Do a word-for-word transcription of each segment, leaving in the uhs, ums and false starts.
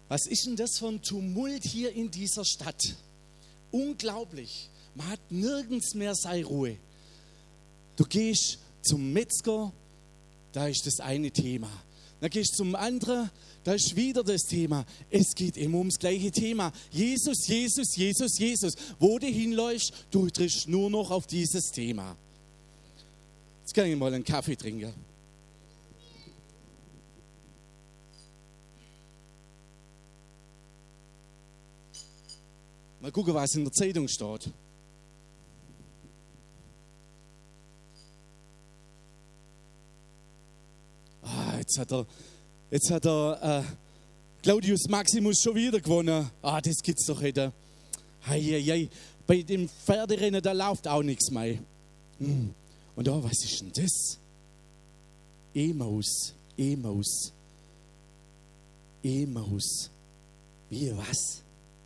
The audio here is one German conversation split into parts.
Was ist denn das für ein Tumult hier in dieser Stadt? Unglaublich. Man hat nirgends mehr seine Ruhe. Du gehst zum Metzger, da ist das eine Thema. Dann gehst du zum anderen, da ist wieder das Thema. Es geht immer ums gleiche Thema. Jesus, Jesus, Jesus, Jesus. Wo du hinläufst, du triffst nur noch auf dieses Thema. Jetzt kann ich mal einen Kaffee trinken. Mal gucken, was in der Zeitung steht. Ah, jetzt hat er, jetzt hat er äh, Claudius Maximus schon wieder gewonnen. Ah, das gibt's doch nicht. Hei, hei, hei. Bei dem Pferderennen, da läuft auch nichts mehr. Hm. Und da, was ist denn das? E-Maus, E-Maus, E-Maus. Wie, was?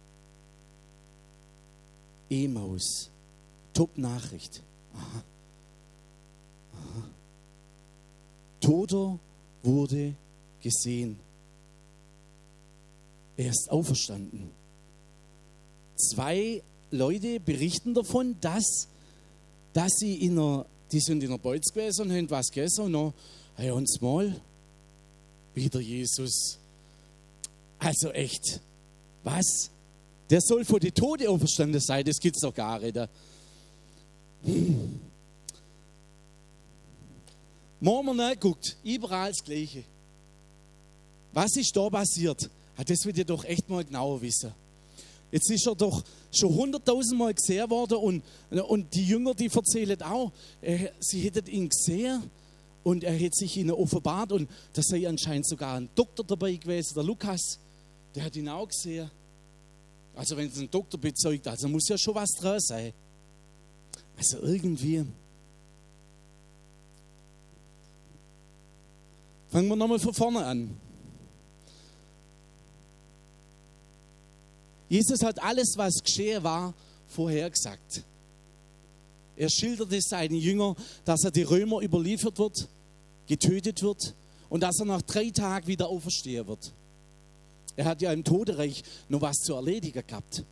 E-Maus. Top-Nachricht. Aha. Aha. Toter wurde gesehen. Er ist auferstanden. Zwei Leute berichten davon, dass, dass sie in einer, die sind in der Beutz gewesen und haben was gegessen und dann, hey, uns mal, wieder Jesus. Also echt, was? Der soll vor die Tote auferstanden sein, das gibt's doch gar nicht. Hm. Morgen mal nachguckt, überall das Gleiche. Was ist da passiert? Das wird ihr doch echt mal genauer wissen. Jetzt ist er doch schon hunderttausend Mal gesehen worden und, und die Jünger, die erzählen auch, er, sie hätten ihn gesehen und er hätte sich ihnen offenbart und da sei anscheinend sogar ein Doktor dabei gewesen, der Lukas, der hat ihn auch gesehen. Also wenn es ein Doktor bezeugt, also muss ja schon was dran sein. Also irgendwie. Fangen wir nochmal von vorne an. Jesus hat alles, was geschehen war, vorhergesagt. Er schilderte seinen Jüngern, dass er die Römer überliefert wird, getötet wird und dass er nach drei Tagen wieder auferstehen wird. Er hat ja im Totenreich noch was zu erledigen gehabt.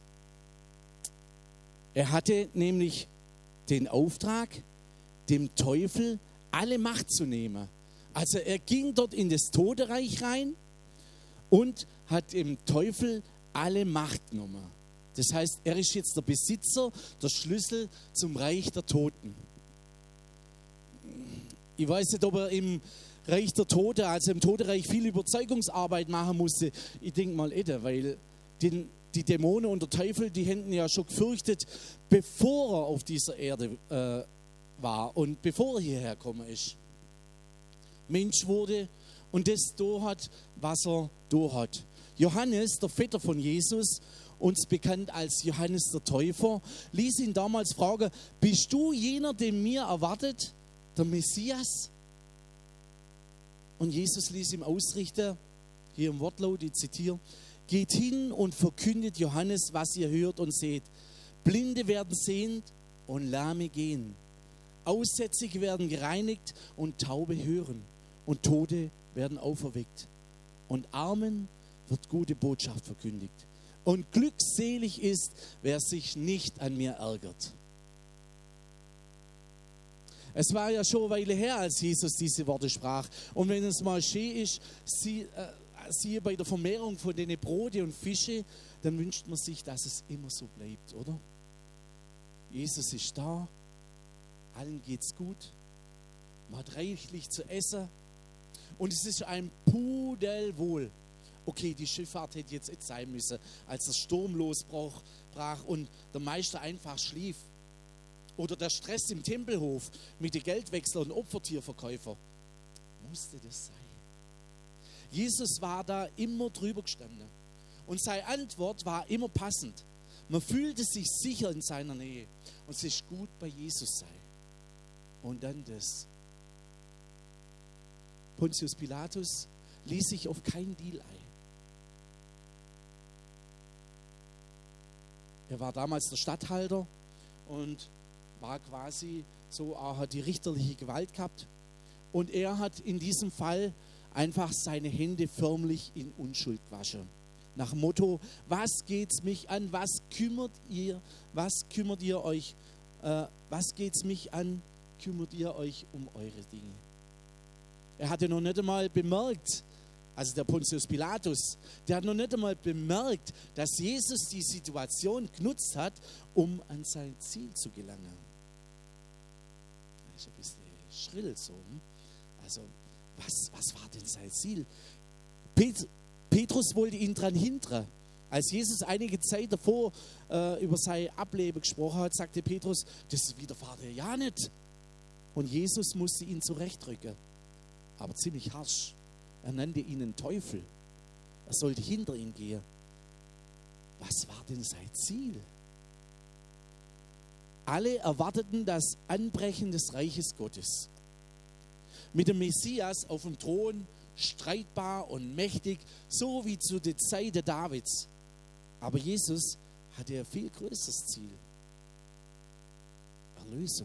Er hatte nämlich den Auftrag, dem Teufel alle Macht zu nehmen. Also er ging dort in das Totenreich rein und hat dem Teufel alle Macht genommen. Das heißt, er ist jetzt der Besitzer, der Schlüssel zum Reich der Toten. Ich weiß nicht, ob er im Reich der Toten, also im Totenreich, viel Überzeugungsarbeit machen musste. Ich denke mal nicht, weil den, die Dämonen und der Teufel, die hätten ja schon gefürchtet, bevor er auf dieser Erde äh, war und bevor er hierher gekommen ist. Mensch wurde und das da hat, was er da hat. Johannes, der Vetter von Jesus, uns bekannt als Johannes der Täufer, ließ ihn damals fragen, bist du jener, den mir erwartet, der Messias? Und Jesus ließ ihm ausrichten, hier im Wortlaut, ich zitiere, geht hin und verkündet Johannes, was ihr hört und seht. Blinde werden sehend und Lahme gehen. Aussätzige werden gereinigt und Taube hören. Und Tote werden auferweckt. Und Armen wird gute Botschaft verkündigt. Und glückselig ist, wer sich nicht an mir ärgert. Es war ja schon eine Weile her, als Jesus diese Worte sprach. Und wenn es mal schön ist, sie, äh, siehe bei der Vermehrung von den Brote und Fische, dann wünscht man sich, dass es immer so bleibt, oder? Jesus ist da, allen geht's gut, man hat reichlich zu essen und es ist ein Pudelwohl. Okay, die Schifffahrt hätte jetzt nicht sein müssen, als der Sturm losbrach und der Meister einfach schlief. Oder der Stress im Tempelhof mit den Geldwechsler und Opfertierverkäufer. Musste das sein? Jesus war da immer drüber gestanden. Und seine Antwort war immer passend. Man fühlte sich sicher in seiner Nähe. Und es ist gut, bei Jesus sein. Und dann das. Pontius Pilatus ließ sich auf keinen Deal ein. Er war damals der Statthalter und war quasi so, er hat die richterliche Gewalt gehabt. Und er hat in diesem Fall einfach seine Hände förmlich in Unschuld gewaschen. Nach dem Motto, was geht's mich an, was kümmert ihr, was kümmert ihr euch, äh, was geht's mich an, kümmert ihr euch um eure Dinge. Er hatte noch nicht einmal bemerkt, also der Pontius Pilatus, der hat noch nicht einmal bemerkt, dass Jesus die Situation genutzt hat, um an sein Ziel zu gelangen. Das ist ein bisschen schrill so. Hm? Also, was, was war denn sein Ziel? Pet, Petrus wollte ihn dran hindern. Als Jesus einige Zeit davor äh, über sein Ableben gesprochen hat, sagte Petrus, das widerfahrt er ja nicht. Und Jesus musste ihn zurechtrücken. Aber ziemlich harsch. Er nannte ihn einen Teufel. Er sollte hinter ihn gehen. Was war denn sein Ziel? Alle erwarteten das Anbrechen des Reiches Gottes. Mit dem Messias auf dem Thron, streitbar und mächtig, so wie zu der Zeit Davids. Aber Jesus hatte ein viel größeres Ziel. Erlösung.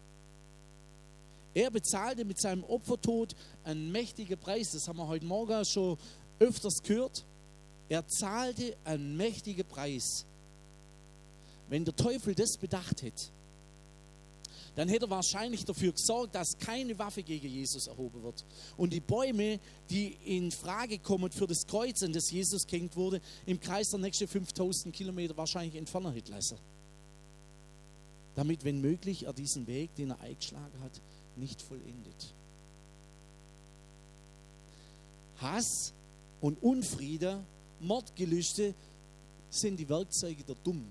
Er bezahlte mit seinem Opfertod einen mächtigen Preis. Das haben wir heute Morgen schon öfters gehört. Er zahlte einen mächtigen Preis. Wenn der Teufel das bedacht hätte, dann hätte er wahrscheinlich dafür gesorgt, dass keine Waffe gegen Jesus erhoben wird. Und die Bäume, die in Frage kommen für das Kreuz, an das Jesus gehängt wurde, im Kreis der nächsten fünftausend Kilometer wahrscheinlich entfernen hätte lassen. Damit, wenn möglich, er diesen Weg, den er eingeschlagen hat, nicht vollendet. Hass und Unfriede, Mordgelüste sind die Werkzeuge der Dummen.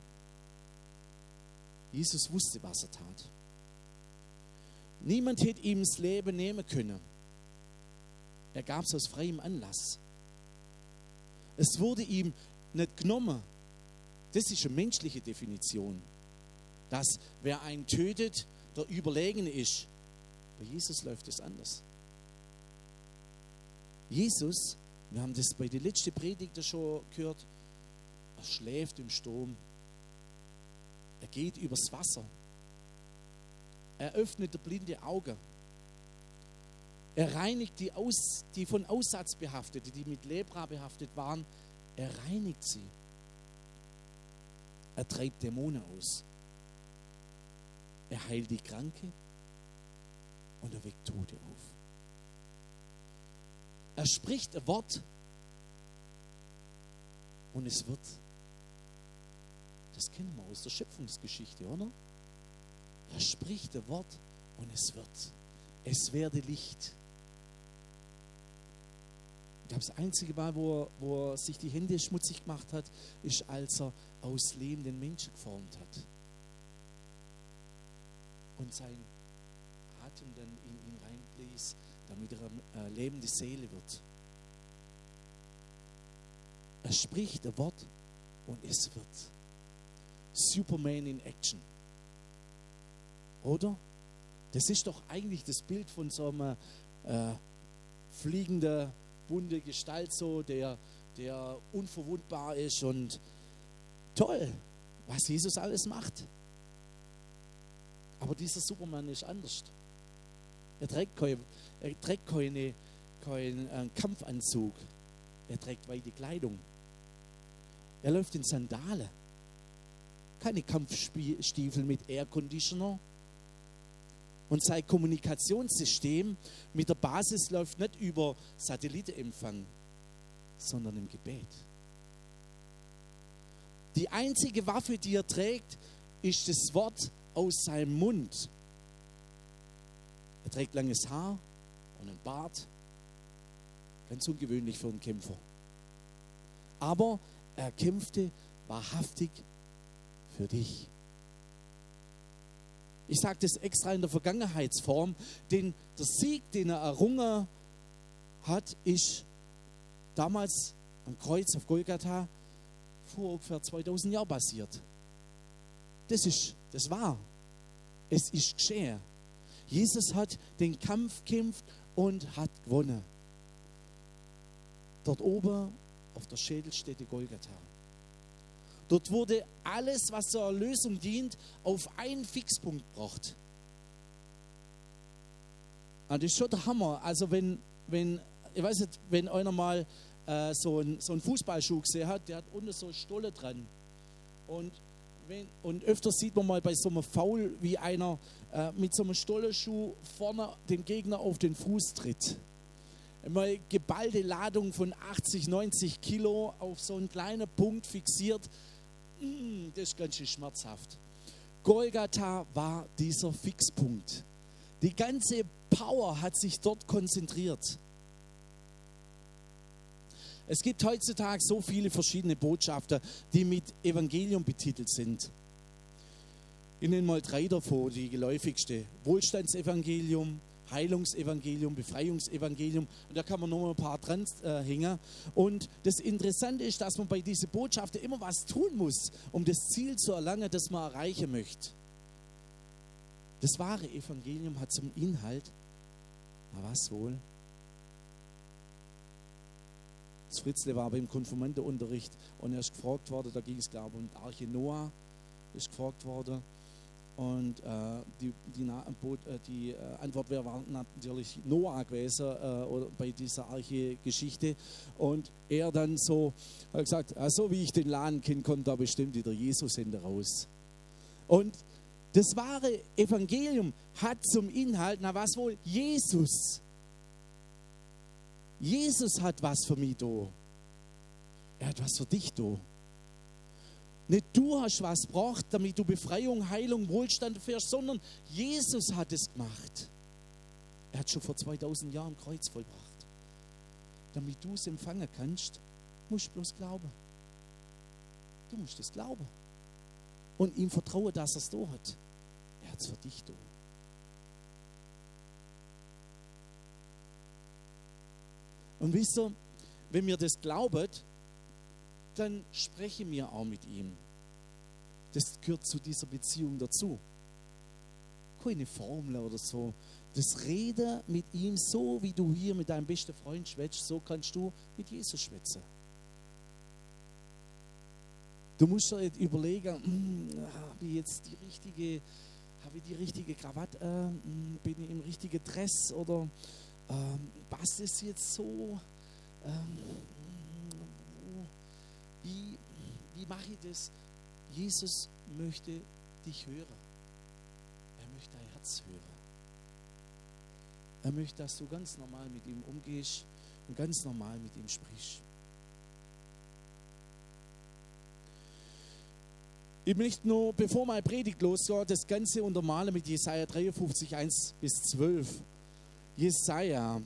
Jesus wusste, was er tat. Niemand hätte ihm das Leben nehmen können. Er gab es aus freiem Anlass. Es wurde ihm nicht genommen. Das ist eine menschliche Definition. Dass wer einen tötet, der Überlegene ist. Bei Jesus läuft es anders. Jesus, wir haben das bei der letzten Predigt schon gehört, er schläft im Sturm. Er geht übers Wasser. Er öffnet die blinde Augen. Er reinigt die, Aus, die von Aussatz behaftete, die mit Lepra behaftet waren. Er reinigt sie. Er treibt Dämonen aus. Er heilt die Kranke und er weckt Tote auf. Er spricht ein Wort und es wird. Das kennen wir aus der Schöpfungsgeschichte, oder? Er spricht ein Wort und es wird. Es werde Licht. Ich glaube, das einzige Mal, wo er, wo er sich die Hände schmutzig gemacht hat, ist, als er aus Lehm den Menschen geformt hat. Und sein Atem dann in ihn reinblies, damit er eine lebende Seele wird. Er spricht ein Wort und es wird. Superman in Action. Oder? Das ist doch eigentlich das Bild von so einer äh, fliegenden, bunte Gestalt, so, der, der unverwundbar ist und toll, was Jesus alles macht. Aber dieser Superman ist anders. Er trägt keinen er trägt keine, keinen äh, Kampfanzug. Er trägt weite Kleidung. Er läuft in Sandalen. Keine Kampfstiefel mit Air Conditioner. Und sein Kommunikationssystem mit der Basis läuft nicht über Satellitenempfang, sondern im Gebet. Die einzige Waffe, die er trägt, ist das Wort aus seinem Mund. Er trägt langes Haar und einen Bart. Ganz ungewöhnlich für einen Kämpfer. Aber er kämpfte wahrhaftig für dich. Ich sage das extra in der Vergangenheitsform, denn der Sieg, den er errungen hat, ist damals am Kreuz auf Golgatha vor ungefähr zweitausend Jahren passiert. Das ist, das war. Es ist geschehen. Jesus hat den Kampf gekämpft und hat gewonnen. Dort oben auf der Schädelstätte Golgatha. Dort wurde alles, was zur Erlösung dient, auf einen Fixpunkt gebracht. Und das ist schon der Hammer. Also wenn, wenn ich weiß nicht, wenn einer mal äh, so einen so einen Fußballschuh gesehen hat, der hat unten so Stolle dran. Und, wenn, und öfters sieht man mal bei so einem Foul, wie einer äh, mit so einem Stollenschuh vorne dem Gegner auf den Fuß tritt. Mal geballte Ladung von achtzig, neunzig Kilo auf so einen kleinen Punkt fixiert. Mm, das ist ganz schön schmerzhaft. Golgatha war dieser Fixpunkt. Die ganze Power hat sich dort konzentriert. Es gibt heutzutage so viele verschiedene Botschafter, die mit Evangelium betitelt sind. Ich nenne mal drei davon, die geläufigste. Wohlstandsevangelium, Heilungsevangelium, Befreiungsevangelium. Und da kann man noch mal ein paar dran äh, hängen. Und das Interessante ist, dass man bei diesen Botschaften immer was tun muss, um das Ziel zu erlangen, das man erreichen möchte. Das wahre Evangelium hat zum Inhalt, na was wohl? Das Fritzle war beim Konfirmandenunterricht und er ist gefragt worden, da ging es glaube ich um die Arche Noah, ist gefragt worden. Und äh, die, die, äh, die äh, Antwort wäre war natürlich Noah gewesen äh, oder bei dieser Arche-Geschichte. Und er dann so hat gesagt, ja, so wie ich den Laden kennen konnte, da bestimmt wieder Jesus hinter raus. Und das wahre Evangelium hat zum Inhalt, na was wohl, Jesus. Jesus hat was für mich da. Er hat was für dich da. Nicht du hast was gebracht, damit du Befreiung, Heilung, Wohlstand erfährst, sondern Jesus hat es gemacht. Er hat schon vor zweitausend Jahren Kreuz vollbracht. Damit du es empfangen kannst, musst du bloß glauben. Du musst es glauben. Und ihm vertrauen, dass er es da hat. Er hat es für dich da. Und wisst ihr, wenn wir das glauben, dann sprechen wir auch mit ihm. Das gehört zu dieser Beziehung dazu. Keine Formel oder so. Das Reden mit ihm so, wie du hier mit deinem besten Freund schwätzt, so kannst du mit Jesus schwätzen. Du musst dir überlegen, habe ich jetzt die richtige, habe ich die richtige Krawatte, äh, bin ich im richtigen Dress oder ähm, passt es jetzt so? Ähm, wie, wie mache ich das? Jesus möchte dich hören. Er möchte dein Herz hören. Er möchte, dass du ganz normal mit ihm umgehst und ganz normal mit ihm sprichst. Ich möchte nur, bevor meine Predigt losgeht, das Ganze untermalen mit Jesaja dreiundfünfzig, eins bis zwölf. Jesaja.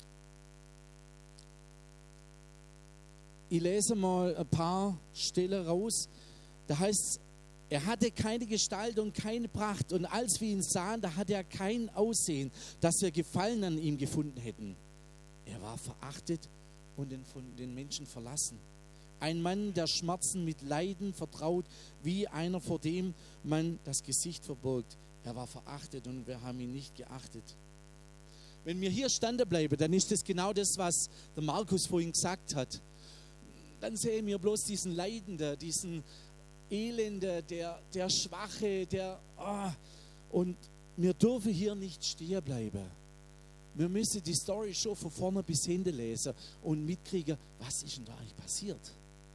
Ich lese mal ein paar Stellen raus. Da heißt es, er hatte keine Gestalt und keine Pracht. Und als wir ihn sahen, da hatte er kein Aussehen, dass wir Gefallen an ihm gefunden hätten. Er war verachtet und von den Menschen verlassen. Ein Mann, der Schmerzen mit Leiden vertraut, wie einer, vor dem man das Gesicht verbirgt. Er war verachtet und wir haben ihn nicht geachtet. Wenn wir hier standen bleiben, dann ist das genau das, was der Markus vorhin gesagt hat. Dann sehen wir bloß diesen Leidenden, diesen Elende, der, der Schwache, der... Oh, und wir dürfen hier nicht stehen bleiben. Wir müssen die Story schon von vorne bis hinten lesen und mitkriegen, was ist denn da eigentlich passiert.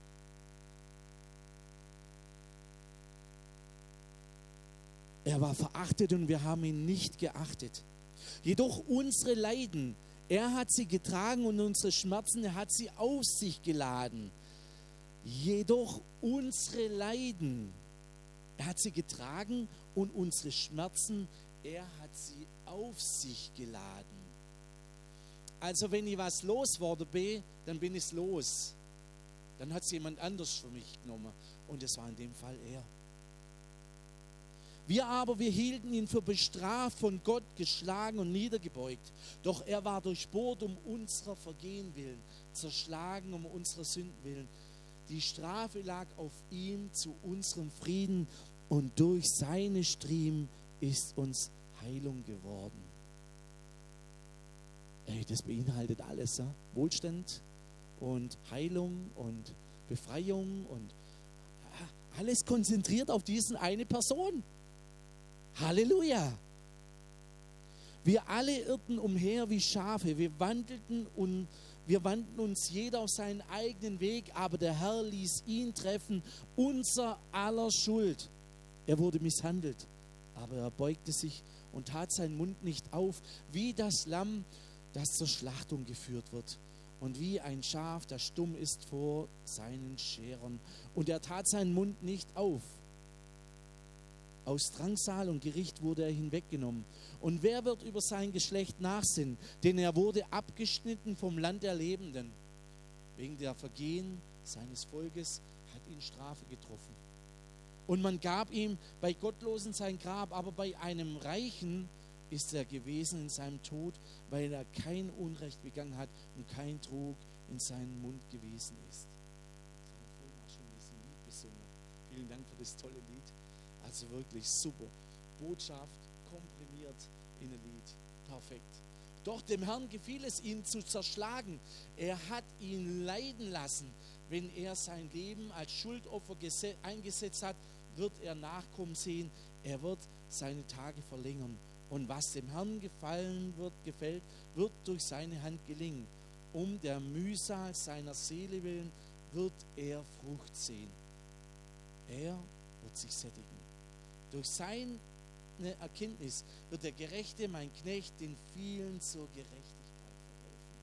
Er war verachtet und wir haben ihn nicht geachtet. Jedoch unsere Leiden, er hat sie getragen und unsere Schmerzen, er hat sie auf sich geladen. Jedoch unsere Leiden, er hat sie getragen und unsere Schmerzen, er hat sie auf sich geladen. Also wenn ich was losworden bin, dann bin ich es los. Dann hat es jemand anders für mich genommen und es war in dem Fall er. Wir aber, wir hielten ihn für bestraft, von Gott geschlagen und niedergebeugt. Doch er war durchbohrt um unserer Vergehen willen, zerschlagen um unserer Sünden willen. Die Strafe lag auf ihm zu unserem Frieden und durch seine Striemen ist uns Heilung geworden. Ey, das beinhaltet alles, ja? Wohlstand und Heilung und Befreiung und ja, alles konzentriert auf diesen eine Person. Halleluja! Wir alle irrten umher wie Schafe, wir wandelten und Wir wandten uns jeder auf seinen eigenen Weg, aber der Herr ließ ihn treffen, unser aller Schuld. Er wurde misshandelt, aber er beugte sich und tat seinen Mund nicht auf, wie das Lamm, das zur Schlachtung geführt wird, und wie ein Schaf, das stumm ist vor seinen Scherern. Und er tat seinen Mund nicht auf. Aus Drangsal und Gericht wurde er hinweggenommen. Und wer wird über sein Geschlecht nachsinnen? Denn er wurde abgeschnitten vom Land der Lebenden. Wegen der Vergehen seines Volkes hat ihn Strafe getroffen. Und man gab ihm bei Gottlosen sein Grab, aber bei einem Reichen ist er gewesen in seinem Tod, weil er kein Unrecht begangen hat und kein Trug in seinem Mund gewesen ist. Das haben wir vorhin auch schon in diesem Lied besungen. Vielen Dank für das tolle Lied. Also wirklich super. Botschaft komprimiert in ein Lied. Perfekt. Doch dem Herrn gefiel es, ihn zu zerschlagen. Er hat ihn leiden lassen. Wenn er sein Leben als Schuldopfer eingesetzt hat, wird er Nachkommen sehen. Er wird seine Tage verlängern. Und was dem Herrn gefallen wird, gefällt, wird durch seine Hand gelingen. Um der Mühsal seiner Seele willen wird er Frucht sehen. Er wird sich sättigen. Durch seine Erkenntnis wird der Gerechte, mein Knecht, den vielen zur Gerechtigkeit verhelfen.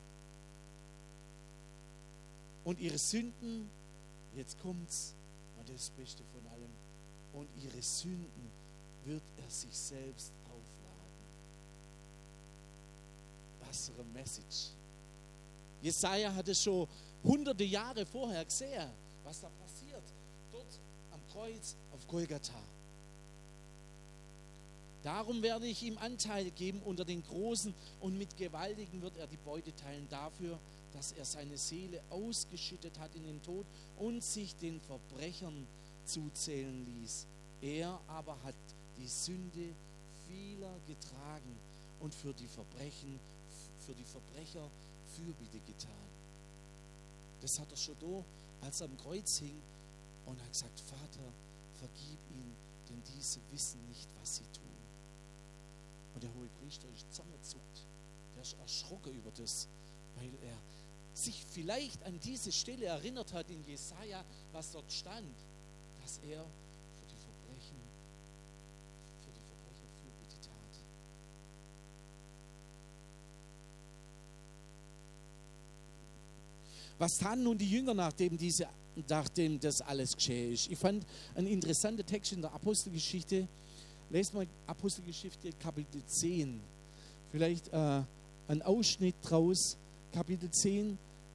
Und ihre Sünden, jetzt kommt's, und das ist das Beste von allem, und ihre Sünden wird er sich selbst aufladen. Was für eine Message. Jesaja hatte schon hunderte Jahre vorher gesehen, was da passiert. Dort am Kreuz auf Golgatha. Darum werde ich ihm Anteil geben unter den Großen, und mit Gewaltigen wird er die Beute teilen dafür, dass er seine Seele ausgeschüttet hat in den Tod und sich den Verbrechern zuzählen ließ. Er aber hat die Sünde vieler getragen und für die Verbrechen, für die Verbrecher Fürbitte getan. Das hat er schon da, als er am Kreuz hing, und hat gesagt: Vater, vergib ihnen, denn diese wissen nicht, was sie tun. Und der Hohepriester ist zusammengezuckt. Der ist erschrocken über das, weil er sich vielleicht an diese Stelle erinnert hat in Jesaja, was dort stand, dass er für die Verbrechen, für die Verbrecher Fürbitte tat. Was taten nun die Jünger, nachdem, diese, nachdem das alles geschehen ist? Ich fand einen interessanten Text in der Apostelgeschichte. Lest mal Apostelgeschichte Kapitel zehn. Vielleicht äh, ein Ausschnitt draus. Kapitel zehn.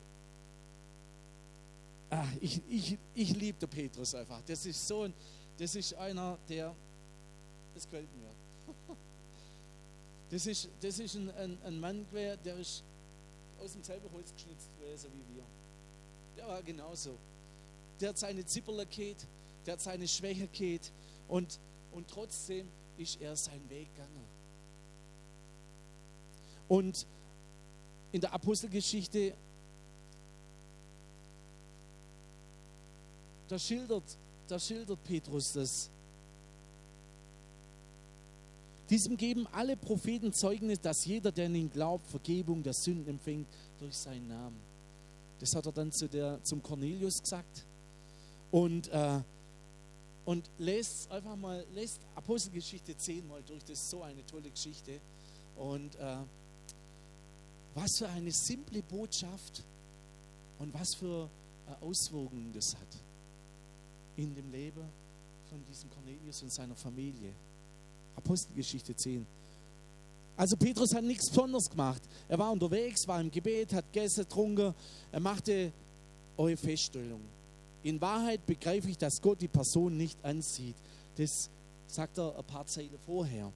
Ah, ich ich, ich liebe den Petrus einfach. Das ist so ein, das ist einer, der, das gefällt mir. Das ist, das ist ein, ein, ein Mann, der ist aus dem selben Holz geschnitzt gewesen wie wir. Der war genauso. Der hat seine Zipperler gehabt, der hat seine Schwäche gehabt, und Und trotzdem ist er seinen Weg gegangen. Und in der Apostelgeschichte, da schildert, da schildert Petrus das. Diesem geben alle Propheten Zeugnis, dass jeder, der an ihn glaubt, Vergebung der Sünden empfängt durch seinen Namen. Das hat er dann zu der, zum Cornelius gesagt. Und äh, Und lest einfach mal, lest Apostelgeschichte zehn mal durch, das ist so eine tolle Geschichte. Und äh, was für eine simple Botschaft und was für äh, Auswirkungen das hat in dem Leben von diesem Cornelius und seiner Familie. Apostelgeschichte zehn. Also Petrus hat nichts Besonderes gemacht. Er war unterwegs, war im Gebet, hat gegessen, getrunken, er machte eure Feststellung. In Wahrheit begreife ich, dass Gott die Person nicht ansieht. Das sagt er ein paar Zeilen vorher.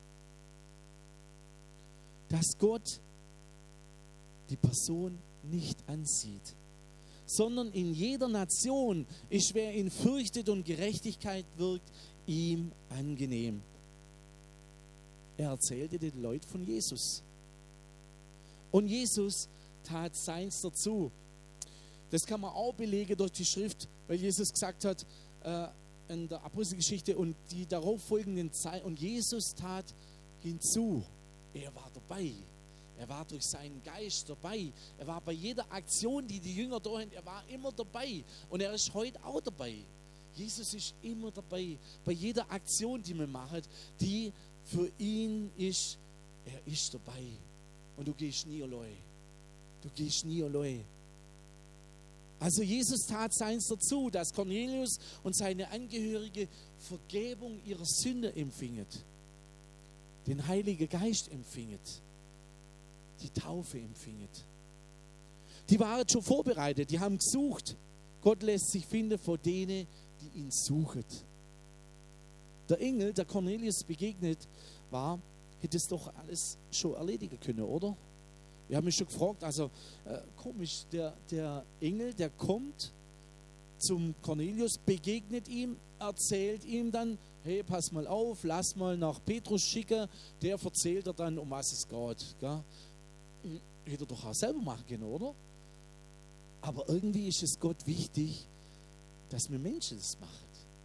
Dass Gott die Person nicht ansieht, sondern in jeder Nation ist, wer ihn fürchtet und Gerechtigkeit wirkt, ihm angenehm. Er erzählte den Leuten von Jesus. Und Jesus tat seins dazu. Das kann man auch belegen durch die Schrift, weil Jesus gesagt hat äh, in der Apostelgeschichte, und die darauf folgenden Zeit, und Jesus tat hinzu. Er war dabei. Er war durch seinen Geist dabei. Er war bei jeder Aktion, die die Jünger da haben, er war immer dabei. Und er ist heute auch dabei. Jesus ist immer dabei. Bei jeder Aktion, die wir machen, die für ihn ist, er ist dabei. Und du gehst nie allein. Du gehst nie allein. Also Jesus tat seins dazu, dass Cornelius und seine Angehörige Vergebung ihrer Sünde empfingen. Den Heiligen Geist empfingen. Die Taufe empfingen. Die waren schon vorbereitet, die haben gesucht. Gott lässt sich finden vor denen, die ihn suchen. Der Engel, der Cornelius begegnet war, hätte es doch alles schon erledigen können, oder? Wir haben mich schon gefragt, also äh, komisch, der, der Engel, der kommt zum Cornelius, begegnet ihm, erzählt ihm dann, hey, pass mal auf, lass mal nach Petrus schicken, der erzählt er dann, um was es geht. Gell? Hätte er doch auch selber machen können, oder? Aber irgendwie ist es Gott wichtig, dass wir Menschen das machen.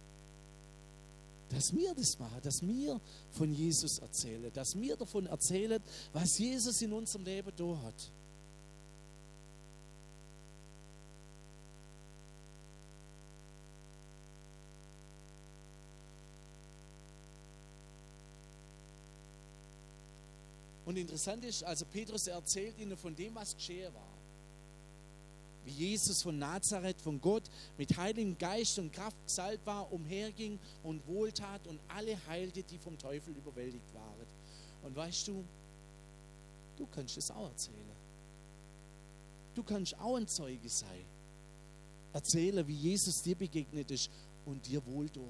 Dass wir das machen, dass wir von Jesus erzählen, dass wir davon erzählen, was Jesus in unserem Leben da hat. Und interessant ist, also Petrus erzählt ihnen von dem, was geschehen war. Wie Jesus von Nazareth, von Gott, mit Heiligem Geist und Kraft gesalbt war, umherging und wohltat und alle heilte, die vom Teufel überwältigt waren. Und weißt du, du kannst es auch erzählen. Du kannst auch ein Zeuge sein. Erzählen, wie Jesus dir begegnet ist und dir wohltat.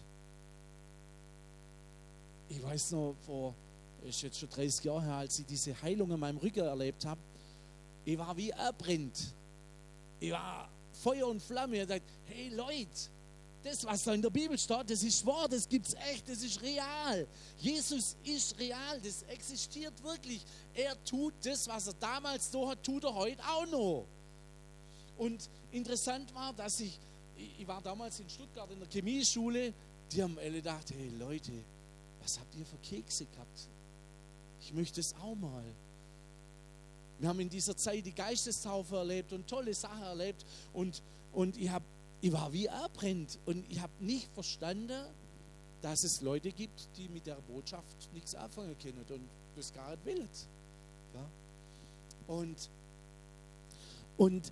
Ich weiß noch, vor, ist jetzt schon dreißig Jahre her, als ich diese Heilung in meinem Rücken erlebt habe, ich war wie erbrennt. Ich war Feuer und Flamme. Ich dachte, hey Leute, das, was da in der Bibel steht, das ist wahr, das gibt es echt, das ist real. Jesus ist real, das existiert wirklich. Er tut das, was er damals da hat, tut er heute auch noch. Und interessant war, dass ich, ich war damals in Stuttgart in der Chemieschule, die haben alle gedacht, hey Leute, was habt ihr für Kekse gehabt? Ich möchte es auch mal. Wir haben in dieser Zeit die Geistestaufe erlebt und tolle Sachen erlebt und, und ich, hab, ich war wie erbrennt und ich habe nicht verstanden, dass es Leute gibt, die mit der Botschaft nichts anfangen können und das gar nicht wollen. Ja? Und, und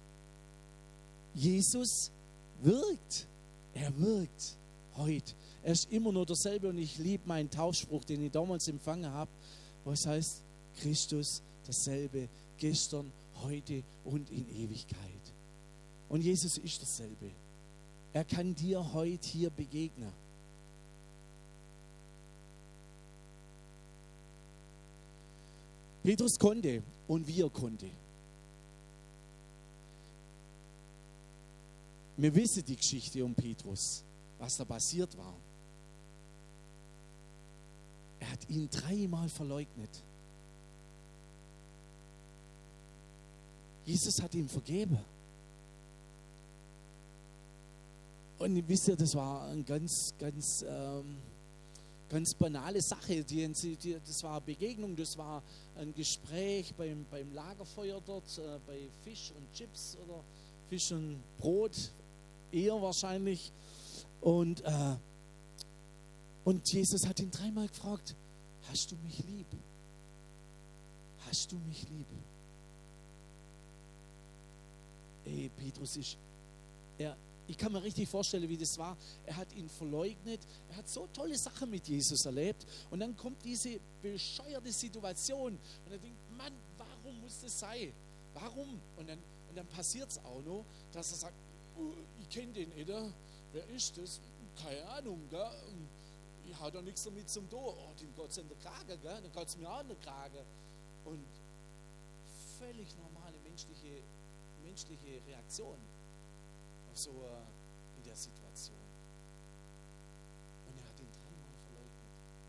Jesus wirkt, er wirkt heute. Er ist immer nur derselbe und ich liebe meinen Taufspruch, den ich damals empfangen habe, wo es heißt, Christus dasselbe, gestern, heute und in Ewigkeit. Und Jesus ist dasselbe. Er kann dir heute hier begegnen. Petrus konnte und wir konnte. Wir wissen die Geschichte um Petrus, was da passiert war. Er hat ihn dreimal verleugnet. Jesus hat ihm vergeben. Und wisst ihr, das war eine ganz, ganz, ähm, ganz banale Sache. Die, die, das war eine Begegnung, das war ein Gespräch beim, beim Lagerfeuer dort, äh, bei Fisch und Chips oder Fisch und Brot, eher wahrscheinlich. Und, äh, und Jesus hat ihn dreimal gefragt, hast du mich lieb? Hast du mich lieb? Ey, Petrus ist, er, ich kann mir richtig vorstellen, wie das war. Er hat ihn verleugnet. Er hat so tolle Sachen mit Jesus erlebt. Und dann kommt diese bescheuerte Situation. Und er denkt, Mann, warum muss das sein? Warum? Und dann, und dann passiert es auch noch, dass er sagt, oh, ich kenne den nicht. Wer ist das? Keine Ahnung. Gell? Ich habe da nichts damit zum Tor. Oh, dem geht es in der Krage. Gell? Dann geht es mir auch in der Krage. Und völlig normale menschliche menschliche Reaktion auf so äh, in der Situation. Und er hat ihn dreimal verleugnet.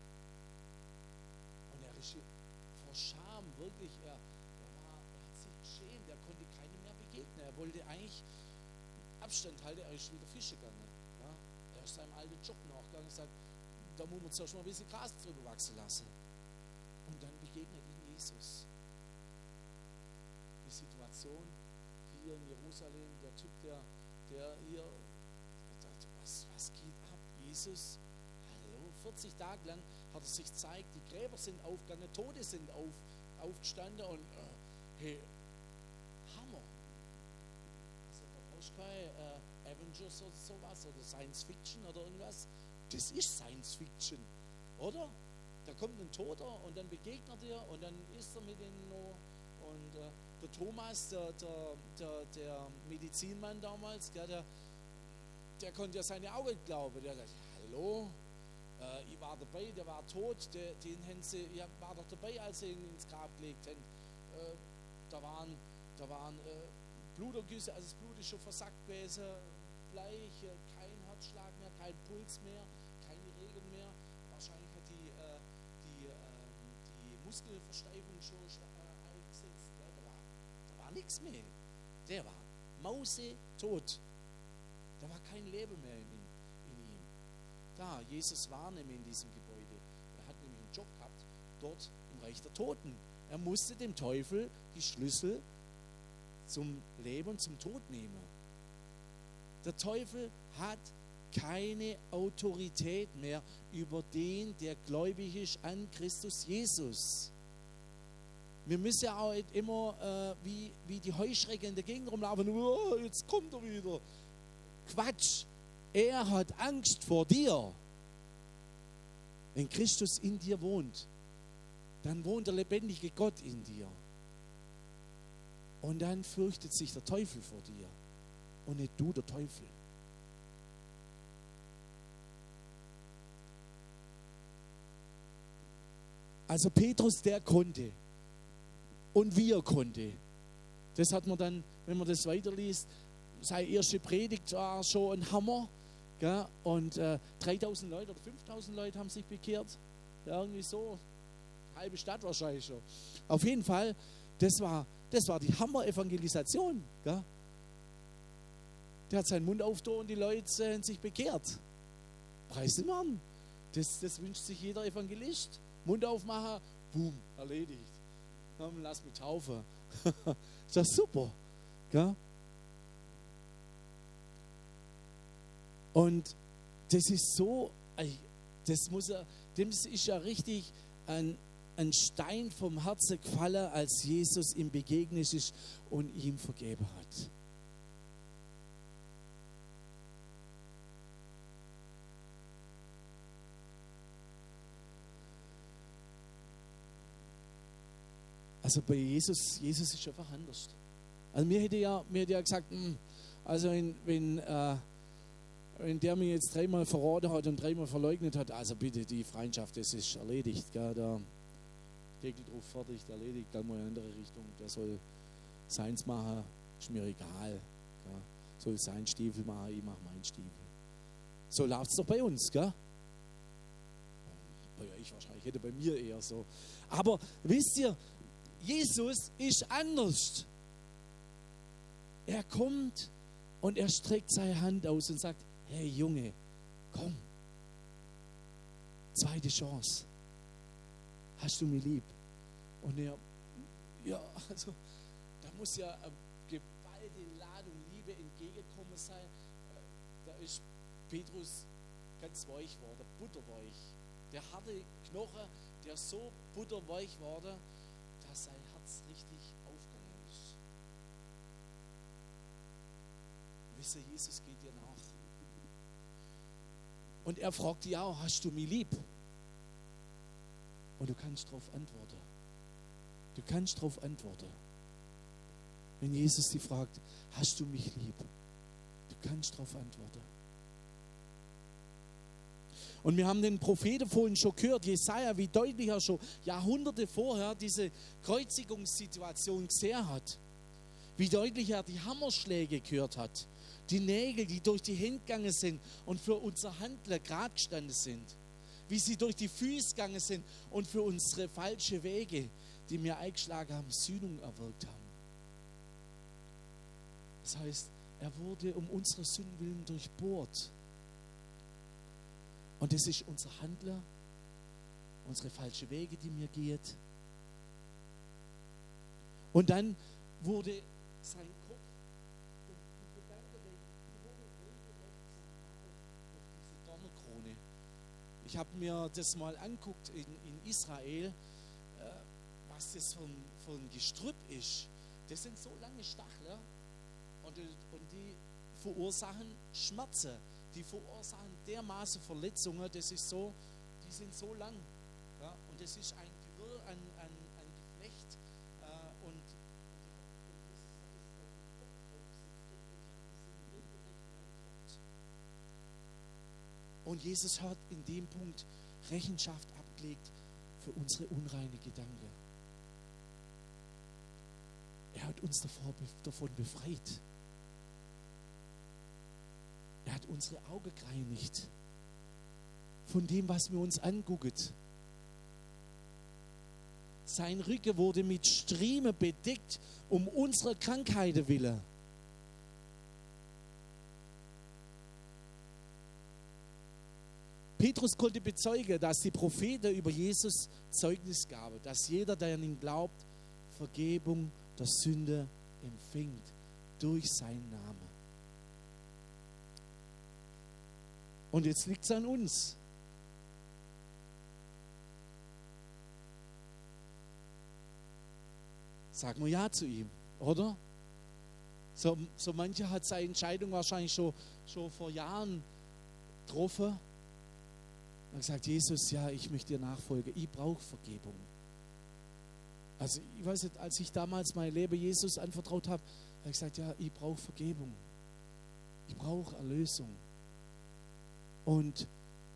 Und er ist vor Scham wirklich, er, er, war, er hat sich geschämt, er konnte keinem mehr begegnen. Er wollte eigentlich Abstand halten, er ist wieder Fische gegangen. Ja? Er ist seinem alten Job nachgegangen und sagt, da muss man zuerst mal ein bisschen Gras drüber wachsen lassen. Und dann begegnet ihm Jesus. Evangelisation hier in Jerusalem, der Typ, der, der hier, der dachte, was, was geht ab? Jesus, hallo, vierzig Tage lang hat er sich gezeigt, die Gräber sind aufgegangen, Tote sind auf, aufgestanden und äh, hey, Hammer. Also da brauchst du keine äh, Avengers oder sowas oder Science Fiction oder irgendwas. Das ist Science Fiction, oder? Da kommt ein Toter und dann begegnet er und dann ist er mit denen noch. Und äh, der Thomas, der, der, der, der Medizinmann damals, der, der, der konnte ja seine Augen glauben. Der dachte, hallo, äh, ich war dabei, der war tot, der, den haben sie, ich war doch dabei, als sie ihn ins Grab gelegt haben. Äh, da waren, da waren äh, Blutergüsse, also das Blut ist schon versackt gewesen, bleich, äh, kein Herzschlag mehr, kein Puls mehr, keine Regung mehr. Wahrscheinlich hat die, äh, die, äh, die Muskelversteifung schon äh, eingesetzt. Ja, da war, da war nichts mehr. Der war mausetot. Da war kein Leben mehr in ihm. In ihm. Da, Jesus war nämlich in diesem Gebäude. Er hat nämlich einen Job gehabt, dort im Reich der Toten. Er musste dem Teufel die Schlüssel zum Leben und zum Tod nehmen. Der Teufel hat keine Autorität mehr über den, der gläubig ist an Christus Jesus. Wir müssen ja auch nicht immer äh, wie, wie die Heuschrecke in der Gegend rumlaufen. Oh, jetzt kommt er wieder. Quatsch. Er hat Angst vor dir. Wenn Christus in dir wohnt, dann wohnt der lebendige Gott in dir. Und dann fürchtet sich der Teufel vor dir und nicht du der Teufel. Also Petrus, der konnte und wie er konnte. Das hat man dann, wenn man das weiterliest, seine erste Predigt war schon ein Hammer. Gell? Und äh, dreitausend Leute oder fünftausend Leute haben sich bekehrt. Ja, irgendwie so. Halbe Stadt wahrscheinlich schon. Auf jeden Fall, das war, das war die Hammer-Evangelisation. Gell? Der hat seinen Mund aufgetan und die Leute äh, haben sich bekehrt. Preis den Mann. Das, das wünscht sich jeder Evangelist. Mund aufmachen, boom, erledigt. Lass mich taufen. Ist das super. Gell? Und das ist so, das muss er, dem ist ja richtig ein, ein Stein vom Herzen gefallen, als Jesus ihm begegnet ist und ihm vergeben hat. Also bei Jesus, Jesus ist einfach anders. Also mir hätte ja, mir hätte ja gesagt, mh, also wenn, wenn, äh, wenn der mir jetzt dreimal verraten hat und dreimal verleugnet hat, also bitte, die Freundschaft, das ist erledigt. Gell, der Deckel drauf, fertig, erledigt, dann mal in eine andere Richtung. Der soll seins machen, ist mir egal. Gell. Soll seinen Stiefel machen, ich mache meinen Stiefel. So läuft es doch bei uns, gell? Bei euch wahrscheinlich, hätte bei mir eher so. Aber wisst ihr, Jesus ist anders. Er kommt und er streckt seine Hand aus und sagt, hey Junge, komm. Zweite Chance. Hast du mich lieb? Und er, ja, also, da muss ja eine geballte Ladung Liebe entgegengekommen sein. Da ist Petrus ganz weich geworden, butterweich. Der harte Knochen, der so butterweich wurde, dass sein Herz richtig aufgegangen ist. Wisst ihr, Jesus geht dir nach. Und er fragt dich auch, hast du mich lieb? Und du kannst darauf antworten. Du kannst darauf antworten. Wenn Jesus dich fragt, hast du mich lieb? Du kannst darauf antworten. Und wir haben den Propheten vorhin schon gehört, Jesaja, wie deutlich er schon Jahrhunderte vorher diese Kreuzigungssituation gesehen hat. Wie deutlich er die Hammerschläge gehört hat. Die Nägel, die durch die Hände gegangen sind und für unser Handeln gerade gestanden sind. Wie sie durch die Füße gegangen sind und für unsere falschen Wege, die wir eingeschlagen haben, Sühnung erwirkt haben. Das heißt, er wurde um unsere Sünden willen durchbohrt. Und das ist unser Handler, unsere falschen Wege, die mir geht. Und dann wurde sein Kopf. Und die Gedanken, die wurden regelrecht zermalt durch diese Dornenkrone. Ich habe mir das mal angeguckt in, in Israel, äh, was das für ein, für ein Gestrüpp ist. Das sind so lange Stacheln und, und die verursachen Schmerzen. Die verursachen dermaßen Verletzungen, das ist so, die sind so lang. Ja? Und das ist ein Gewirr an, an, an Geflecht. Äh, und, und Jesus hat in dem Punkt Rechenschaft abgelegt für unsere unreine Gedanken. Er hat uns davor, davon befreit. Er hat unsere Augen gereinigt von dem, was wir uns angucken. Sein Rücken wurde mit Striemen bedeckt, um unserer Krankheiten willen. Petrus konnte bezeugen, dass die Propheten über Jesus Zeugnis gaben, dass jeder, der an ihn glaubt, Vergebung der Sünde empfängt durch seinen Namen. Und jetzt liegt es an uns. Sagen wir Ja zu ihm, oder? So, so mancher hat seine Entscheidung wahrscheinlich schon, schon vor Jahren getroffen. Und gesagt, Jesus, ja, ich möchte dir nachfolgen. Ich brauche Vergebung. Also ich weiß nicht, als ich damals mein Leben Jesus anvertraut habe, habe ich gesagt, ja, ich brauche Vergebung. Ich brauche Erlösung. Und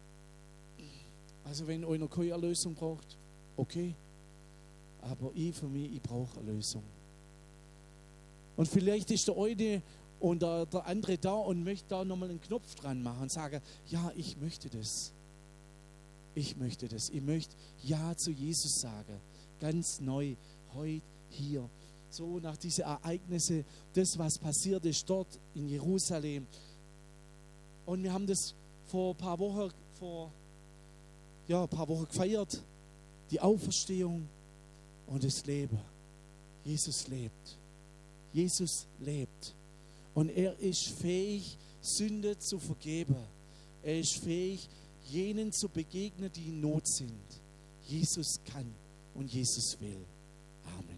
also wenn einer keine Erlösung braucht, okay. Aber ich für mich, ich brauche Erlösung. Und vielleicht ist der eine und der, der andere da und möchte da nochmal einen Knopf dran machen und sagen, ja, ich möchte das. Ich möchte das. Ich möchte Ja zu Jesus sagen. Ganz neu, heute, hier. So nach diesen Ereignissen, das, was passiert ist dort in Jerusalem. Und wir haben das vor ein paar Wochen, vor, ja, ein paar Wochen gefeiert. Die Auferstehung und das Leben. Jesus lebt. Jesus lebt. Und er ist fähig, Sünde zu vergeben. Er ist fähig, jenen zu begegnen, die in Not sind. Jesus kann und Jesus will. Amen.